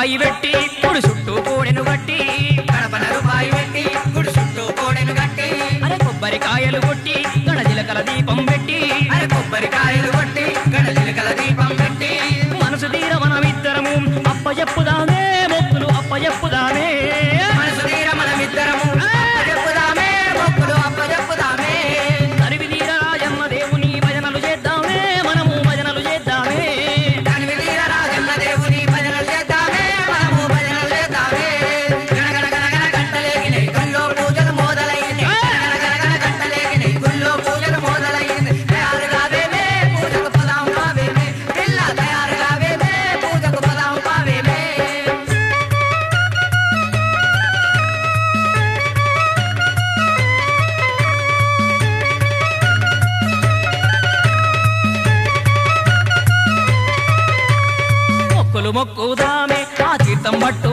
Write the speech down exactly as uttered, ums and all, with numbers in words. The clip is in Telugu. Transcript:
రూపాయి పెట్టి గుడి చుట్టూ కోడెను గట్టి గడపన రూపాయి పెట్టి గుడి చుట్టూ కోడెను గట్టి అరే కొబ్బరికాయలు కొట్టి గణజిలకల దీపం పెట్టి అరే కొబ్బరికాయలు కొట్టి గడజిలకల దీపం పెట్టి మనసు తీర మనమిద్దరము అప్పచెప్పుదామే మొక్కులు అప్పచెప్పుదామే మనసు తీర మనమిద్దరము అప్పచెప్పుదామే మొక్కులు అప్పచెప్పుదామే తరివి తీర రాజమ్మ దేవుని భజనలు చేద్దామే మనము భజనలు చేద్దామే తనివి తీర రాజన్న దేవుని భజనలు చేద్దామే మనము భజనలు చేద్దామే గణగణ గణగణ గంటలేగినై గుళ్ళో పూజలు మొదలైనై గణగణ గణగణ గంటలేగినై గుళ్ళో పూజలు మొదలైనై తయారుగా వేమే పూజకు పదాం పావేమే పిల్ల తయారుగా వేమే పూజకు పదాం పావేమే మొక్కులు మొక్కుదామే ఆ తీర్థం పట్టు